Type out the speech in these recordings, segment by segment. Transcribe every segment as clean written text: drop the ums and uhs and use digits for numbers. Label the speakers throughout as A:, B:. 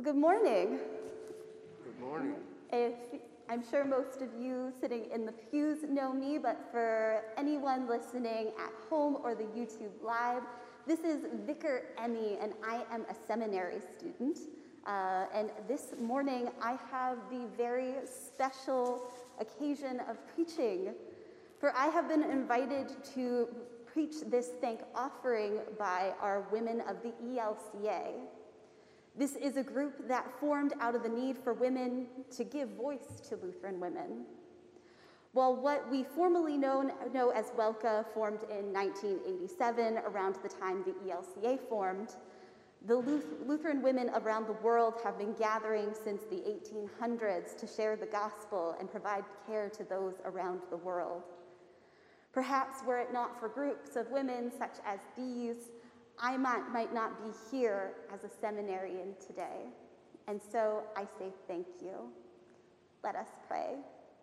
A: Well, good morning.
B: Good morning.
A: I'm sure most of you sitting in the pews know me, but for anyone listening at home or the YouTube Live, this is Vicar Emmy, and I am a seminary student. And this morning, I have the very special occasion of preaching, for I have been invited to preach this thank offering by our women of the ELCA. This is a group that formed out of the need for women to give voice to Lutheran women. While what we formerly know as WELCA formed in 1987, around the time the ELCA formed, the Lutheran women around the world have been gathering since the 1800s to share the gospel and provide care to those around the world. Perhaps were it not for groups of women such as these, I might not be here as a seminarian today. And so I say thank you. Let us pray.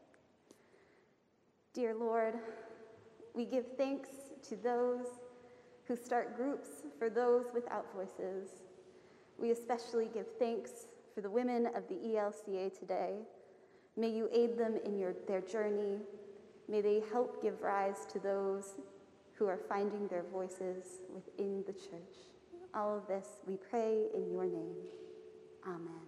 A: Dear Lord, we give thanks to those who start groups for those without voices. We especially give thanks for the women of the ELCA today. May you aid them in their journey. May they help give rise to those who are finding their voices within the church. All of this we pray in your name. Amen.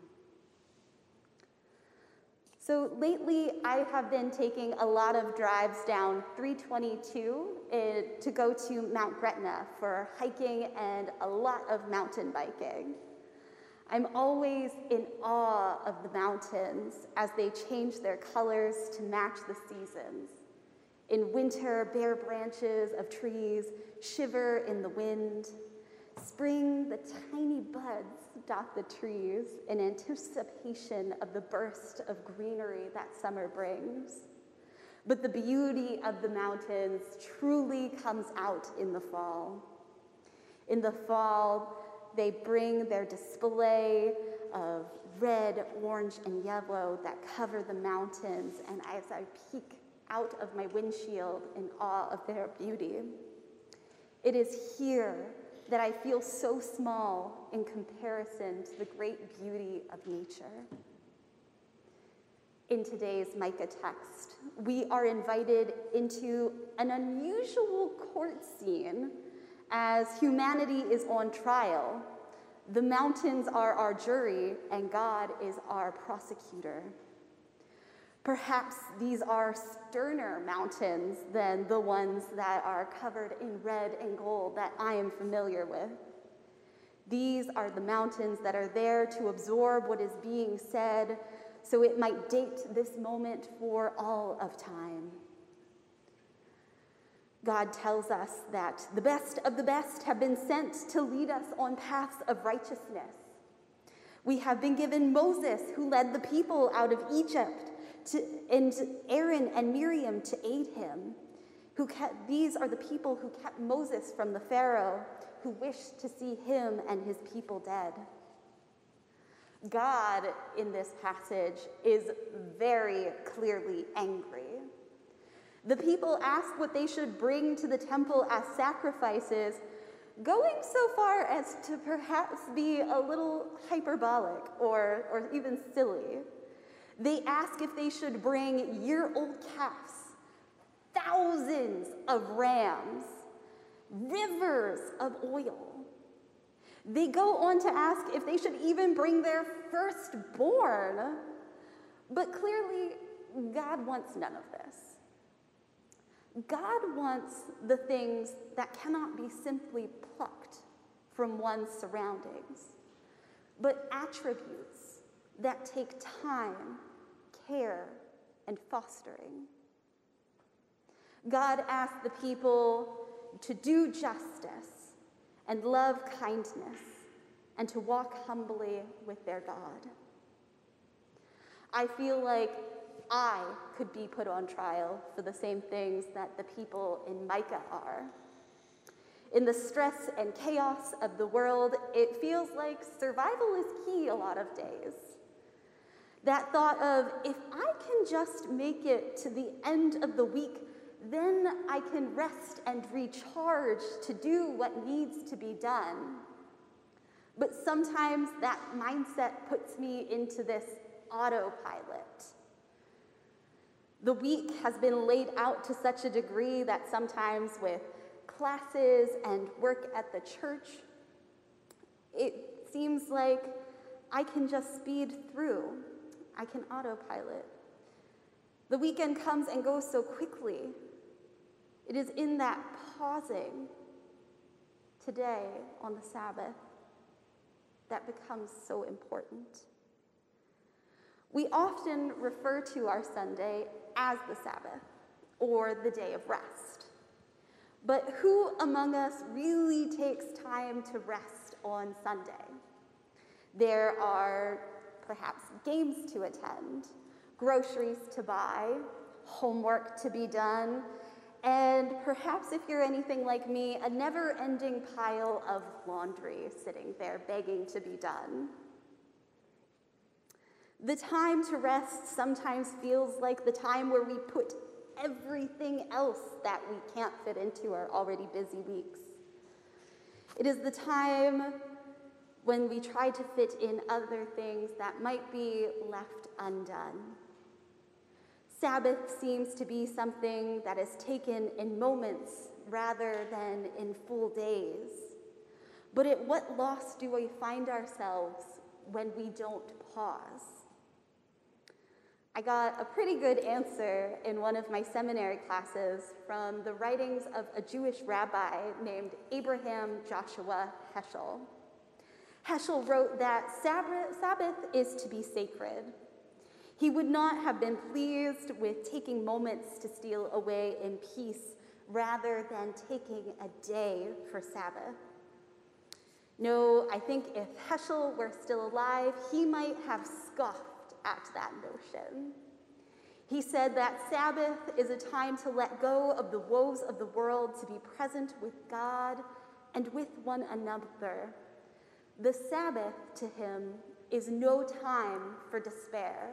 A: So lately, I have been taking a lot of drives down 322 to go to Mount Gretna for hiking and a lot of mountain biking. I'm always in awe of the mountains as they change their colors to match the seasons. In winter, bare branches of trees shiver in the wind. Spring, the tiny buds dot the trees in anticipation of the burst of greenery that summer brings. But the beauty of the mountains truly comes out in the fall. In the fall, they bring their display of red, orange, and yellow that cover the mountains, and as I peek out of my windshield in awe of their beauty. It is here that I feel so small in comparison to the great beauty of nature. In today's Micah text, we are invited into an unusual court scene as humanity is on trial. The mountains are our jury, and God is our prosecutor. Perhaps these are sterner mountains than the ones that are covered in red and gold that I am familiar with. These are the mountains that are there to absorb what is being said, so it might date this moment for all of time. God tells us that the best of the best have been sent to lead us on paths of righteousness. We have been given Moses, who led the people out of Egypt, and Aaron and Miriam to aid him. These are the people who kept Moses from the Pharaoh, who wished to see him and his people dead. God, in this passage, is very clearly angry. The people ask what they should bring to the temple as sacrifices, going so far as to perhaps be a little hyperbolic or even silly. They ask if they should bring year-old calves, thousands of rams, rivers of oil. They go on to ask if they should even bring their firstborn. But clearly, God wants none of this. God wants the things that cannot be simply plucked from one's surroundings, but attributes that take time, care, and fostering. God asked the people to do justice and love kindness and to walk humbly with their God. I feel like I could be put on trial for the same things that the people in Micah are. In the stress and chaos of the world, it feels like survival is key a lot of days. That thought of, if I can just make it to the end of the week, then I can rest and recharge to do what needs to be done. But sometimes that mindset puts me into this autopilot. The week has been laid out to such a degree that sometimes with classes and work at the church, it seems like I can just speed through. I can autopilot. The weekend comes and goes so quickly. It is in that pausing today on the Sabbath that becomes so important. We often refer to our Sunday as the Sabbath or the day of rest. But who among us really takes time to rest on Sunday? There are perhaps games to attend, groceries to buy, homework to be done, and perhaps if you're anything like me, a never-ending pile of laundry sitting there begging to be done. The time to rest sometimes feels like the time where we put everything else that we can't fit into our already busy weeks. It is the time when we try to fit in other things that might be left undone. Sabbath seems to be something that is taken in moments rather than in full days. But at what loss do we find ourselves when we don't pause? I got a pretty good answer in one of my seminary classes from the writings of a Jewish rabbi named Abraham Joshua Heschel. Heschel wrote that Sabbath is to be sacred. He would not have been pleased with taking moments to steal away in peace rather than taking a day for Sabbath. No, I think if Heschel were still alive, he might have scoffed at that notion. He said that Sabbath is a time to let go of the woes of the world, to be present with God and with one another. The Sabbath to him is no time for despair.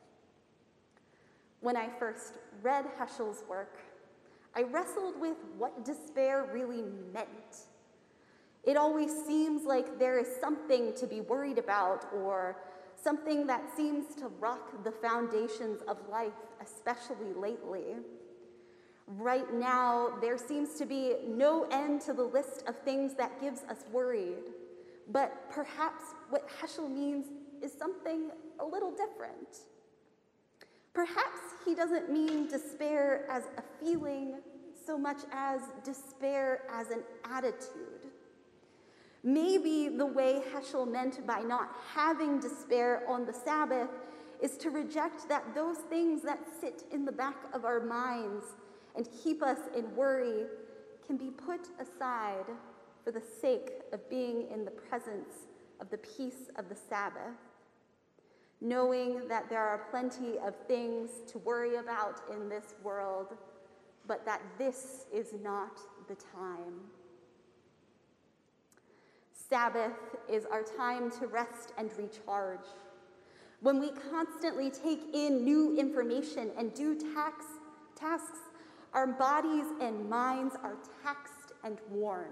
A: When I first read Heschel's work, I wrestled with what despair really meant. It always seems like there is something to be worried about or something that seems to rock the foundations of life, especially lately. Right now, there seems to be no end to the list of things that gives us worried. But perhaps what Heschel means is something a little different. Perhaps he doesn't mean despair as a feeling so much as despair as an attitude. Maybe the way Heschel meant by not having despair on the Sabbath is to reject that those things that sit in the back of our minds and keep us in worry can be put aside for the sake of being in the presence of the peace of the Sabbath, knowing that there are plenty of things to worry about in this world, but that this is not the time. Sabbath is our time to rest and recharge. When we constantly take in new information and do tasks, our bodies and minds are taxed and worn,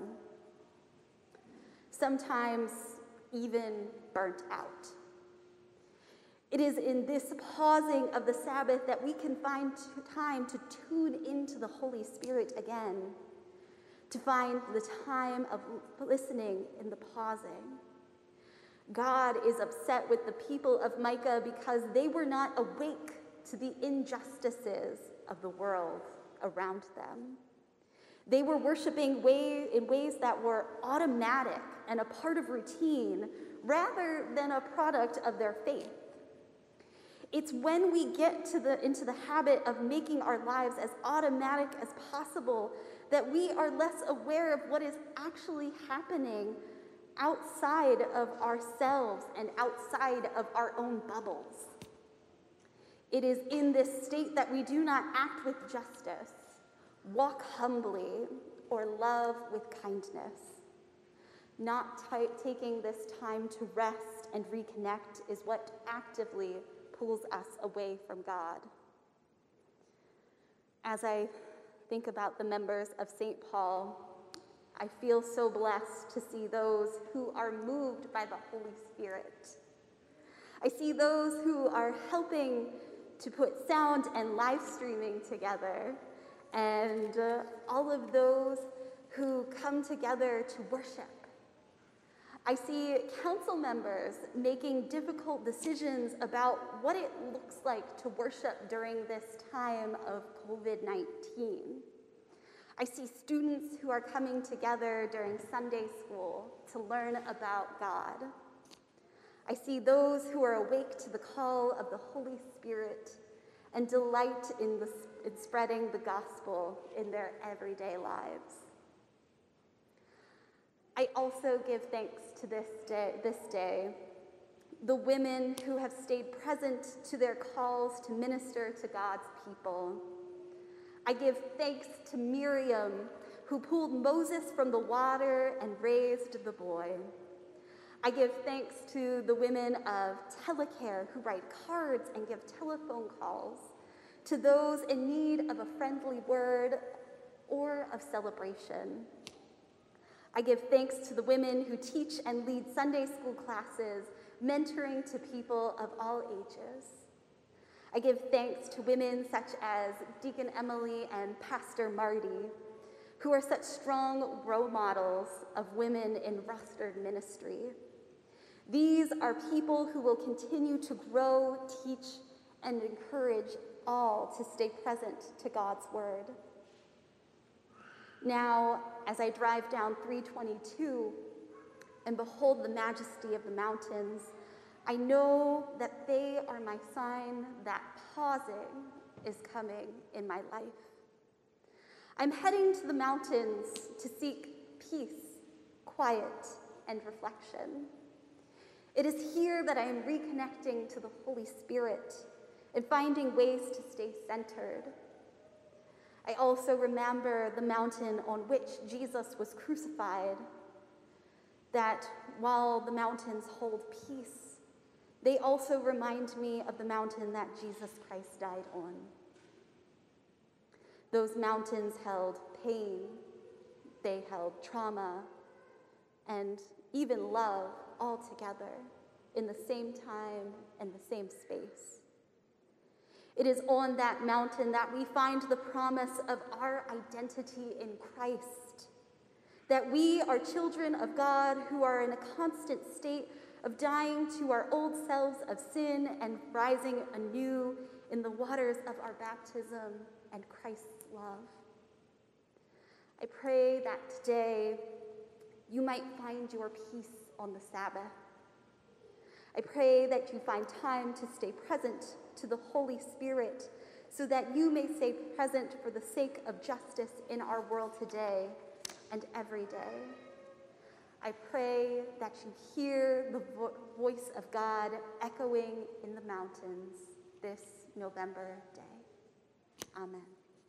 A: sometimes even burnt out. It is in this pausing of the Sabbath that we can find time to tune into the Holy Spirit again, to find the time of listening in the pausing. God is upset with the people of Micah because they were not awake to the injustices of the world around them. They were worshiping in ways that were automatic and a part of routine rather than a product of their faith. It's when we get into the habit of making our lives as automatic as possible that we are less aware of what is actually happening outside of ourselves and outside of our own bubbles. It is in this state that we do not act with justice, walk humbly, or love with kindness. Not taking this time to rest and reconnect is what actively pulls us away from God. As I think about the members of St. Paul, I feel so blessed to see those who are moved by the Holy Spirit. I see those who are helping to put sound and live streaming together, and all of those who come together to worship. I see council members making difficult decisions about what it looks like to worship during this time of COVID-19. I see students who are coming together during Sunday school to learn about God. I see those who are awake to the call of the Holy Spirit and delight in spreading the gospel in their everyday lives. I also give thanks to this day, the women who have stayed present to their calls to minister to God's people. I give thanks to Miriam, who pulled Moses from the water and raised the boy. I give thanks to the women of Telecare who write cards and give telephone calls to those in need of a friendly word or of celebration. I give thanks to the women who teach and lead Sunday school classes, mentoring to people of all ages. I give thanks to women such as Deacon Emily and Pastor Marty, who are such strong role models of women in rostered ministry. These are people who will continue to grow, teach, and encourage all to stay present to God's word. Now, as I drive down 322 and behold the majesty of the mountains, I know that they are my sign that pausing is coming in my life. I'm heading to the mountains to seek peace, quiet, and reflection. It is here that I am reconnecting to the Holy Spirit and finding ways to stay centered. I also remember the mountain on which Jesus was crucified, that while the mountains hold peace, they also remind me of the mountain that Jesus Christ died on. Those mountains held pain, they held trauma, and even love all together in the same time and the same space. It is on that mountain that we find the promise of our identity in Christ, that we are children of God who are in a constant state of dying to our old selves of sin and rising anew in the waters of our baptism and Christ's love. I pray that today you might find your peace on the Sabbath. I pray that you find time to stay present to the Holy Spirit so that you may stay present for the sake of justice in our world today and every day. I pray that you hear the voice of God echoing in the mountains this November day. Amen.